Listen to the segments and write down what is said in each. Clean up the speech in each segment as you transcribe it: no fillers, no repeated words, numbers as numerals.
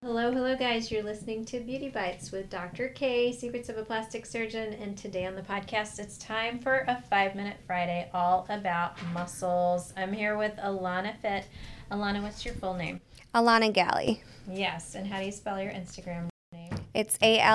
Hello, guys. You're listening to Beauty Bites with Dr. K, Secrets of a Plastic Surgeon. And today on the podcast, it's time for a 5-Minute Friday all about muscles. I'm here with Alana Fit. Alana, what's your full name? Alana Galley. Yes. And how do you spell your Instagram name? It's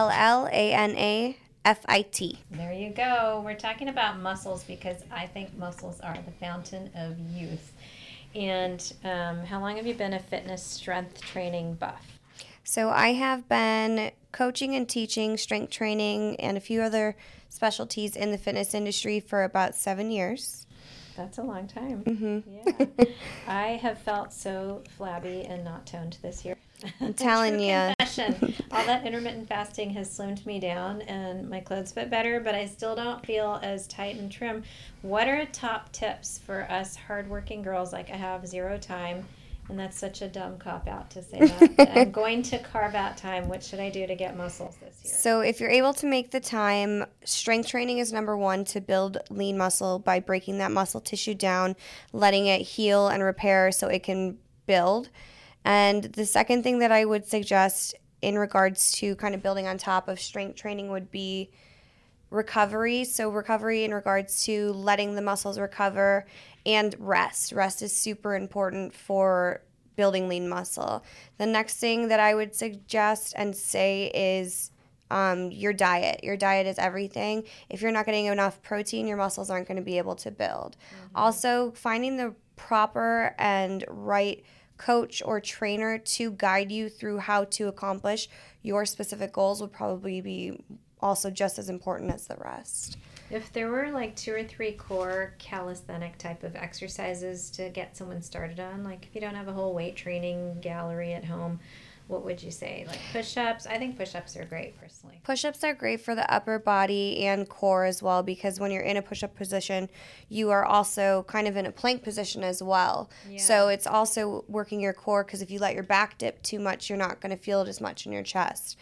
ALLANAFIT. There you go. We're talking about muscles because I think muscles are the fountain of youth. And how long have you been a fitness strength training buff? So I have been coaching and teaching strength training and a few other specialties in the fitness industry for about 7 years. That's a long time. Mm-hmm. Yeah. I have felt so flabby and not toned this year. I'm telling you. Confession. All that intermittent fasting has slimmed me down and my clothes fit better, but I still don't feel as tight and trim. What are top tips for us hardworking girls? Like, I have zero time. And that's such a dumb cop-out to say that. But I'm going to carve out time. What should I do to get muscles this year? So if you're able to make the time, strength training is number one to build lean muscle by breaking that muscle tissue down, letting it heal and repair so it can build. And the second thing that I would suggest in regards to kind of building on top of strength training would be recovery. So recovery in regards to letting the muscles recover and rest. Rest is super important for building lean muscle. The next thing that I would suggest and say is your diet. Your diet is everything. If you're not getting enough protein, your muscles aren't going to be able to build. Mm-hmm. Also, finding the proper and right coach or trainer to guide you through how to accomplish your specific goals would probably be also just as important as the rest. If there were like 2 or 3 core calisthenic type of exercises to get someone started on, like if you don't have a whole weight training gallery at home, what would you say? Like push-ups? I think push-ups are great personally. Push-ups are great for the upper body and core as well, because when you're in a push-up position, you are also kind of in a plank position as well. Yeah. So it's also working your core, because if you let your back dip too much, you're not going to feel it as much in your chest.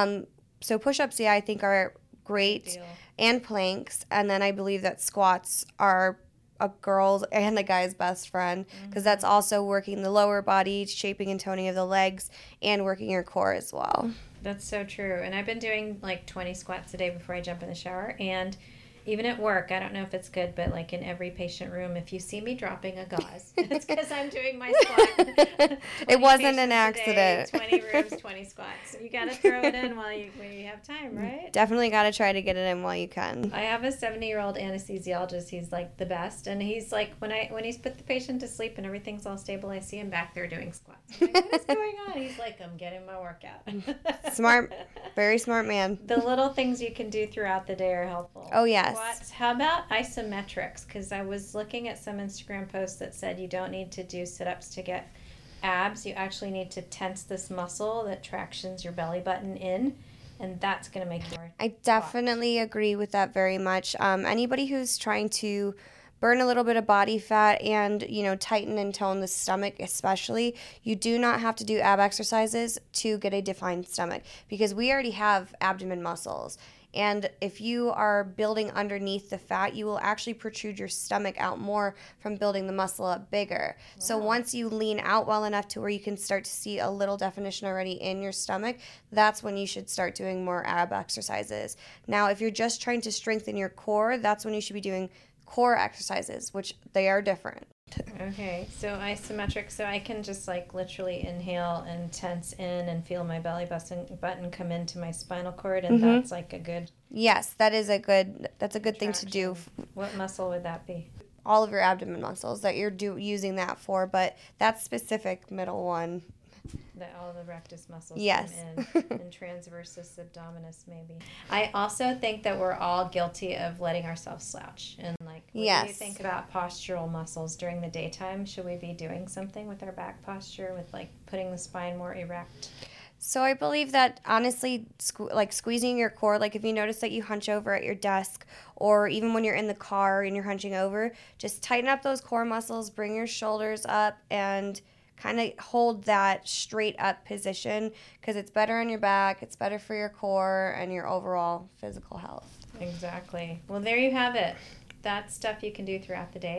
So push-ups, I think are great, and planks. And then I believe that squats are a girl's and a guy's best friend, because that's also working the lower body, shaping and toning of the legs, and working your core as well. That's so true. And I've been doing like 20 squats a day before I jump in the shower. And even at work, I don't know if it's good, but like in every patient room, if you see me dropping a gauze, it's because I'm doing my squat. It wasn't an accident. Day, 20 rooms, 20 squats. You got to throw it in when you have time, right? Definitely got to try to get it in while you can. I have a 70-year-old anesthesiologist. He's like the best, and he's like when he's put the patient to sleep and everything's all stable, I see him back there doing squats. I'm like, what is going on? He's like, I'm getting my workout. Smart, very smart man. The little things you can do throughout the day are helpful. Oh yes. Squats. How about isometrics? Because I was looking at some Instagram posts that said you don't need to do sit-ups to get abs. You actually need to tense this muscle that tractions your belly button in, and that's going to make you more. I definitely agree with that very much. Anybody who's trying to burn a little bit of body fat and, tighten and tone the stomach especially, you do not have to do ab exercises to get a defined stomach, because we already have abdomen muscles. And if you are building underneath the fat, you will actually protrude your stomach out more from building the muscle up bigger. Wow. So once you lean out well enough to where you can start to see a little definition already in your stomach, that's when you should start doing more ab exercises. Now, if you're just trying to strengthen your core, that's when you should be doing core exercises, which they are different. Okay, so isometric, so I can just like literally inhale and tense in and feel my belly button come into my spinal cord, and that's like a good... Yes, that's a good thing to do. What muscle would that be? All of your abdomen muscles that you're using that for, but that specific middle one. That all the rectus muscles yes. come in, and transversus abdominis maybe. I also think that we're all guilty of letting ourselves slouch. And like, what do you think about postural muscles during the daytime? Should we be doing something with our back posture, with like putting the spine more erect? So I believe that honestly, squeezing your core, like if you notice that you hunch over at your desk, or even when you're in the car and you're hunching over, just tighten up those core muscles, bring your shoulders up, and kind of hold that straight up position, because it's better on your back, it's better for your core and your overall physical health. Exactly. Well, there you have it. That's stuff you can do throughout the day.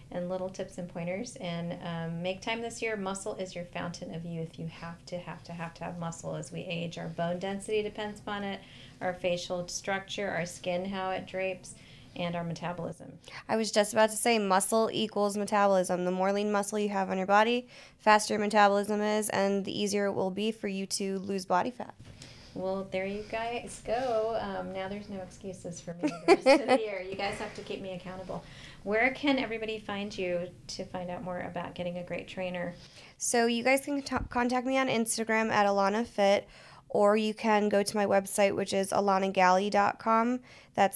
and little tips and pointers. And make time this year. Muscle is your fountain of youth. You have to have muscle as we age. Our bone density depends upon it, our facial structure, our skin, how it drapes, and our metabolism. I was just about to say muscle equals metabolism. The more lean muscle you have on your body, faster your metabolism is, and the easier it will be for you to lose body fat. Well, there you guys go. Now there's no excuses for me the rest of the year. You guys have to keep me accountable. Where can everybody find you to find out more about getting a great trainer? So you guys can contact me on Instagram at Alana Fit, or you can go to my website, which is alanagalli.com. That's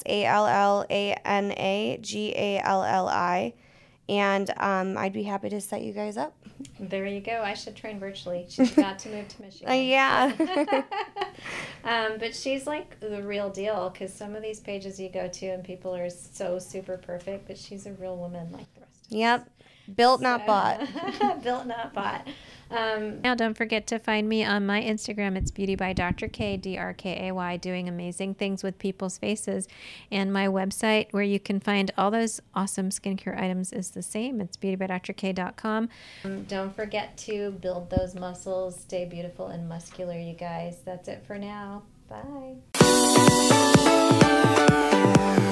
ALLANAGALLI. And I'd be happy to set you guys up. There you go. I should train virtually. She's got to move to Michigan. Yeah. But she's like the real deal, because some of these pages you go to and people are so super perfect, but she's a real woman like the rest of us. Yep. Built, not bought. Built, not bought. Now, don't forget to find me on my Instagram. It's Beauty by Dr. K, DRKAY, doing amazing things with people's faces. And my website, where you can find all those awesome skincare items, is the same. It's beautybydrk.com. Don't forget to build those muscles. Stay beautiful and muscular, you guys. That's it for now. Bye.